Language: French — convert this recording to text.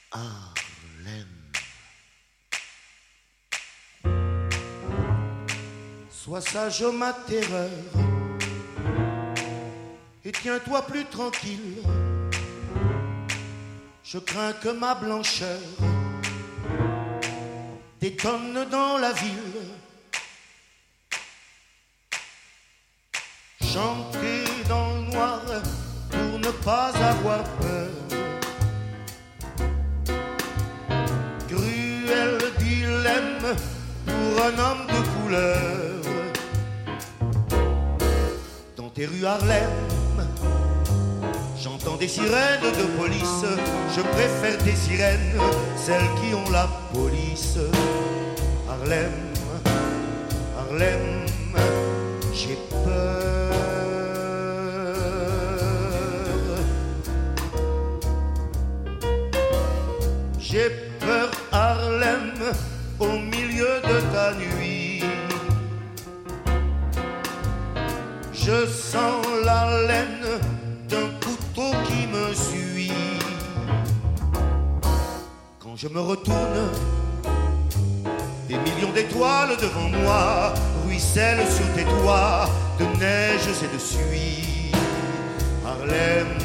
Harlem. Sois sage, ma terreur, et tiens-toi plus tranquille. Je crains que ma blancheur détonne dans la ville. Chanter dans le noir pour ne pas avoir peur. Cruel dilemme pour un homme de couleur. Dans tes rues Harlem, j'entends des sirènes de police. Je préfère tes sirènes, celles qui ont la police. Harlem, Harlem, j'ai peur. J'ai peur, Harlem, au milieu de ta nuit. Je sens la laine d'un couteau qui me suit. Quand je me retourne, des millions d'étoiles devant moi ruissellent sur tes toits de neige et de suie. Harlem,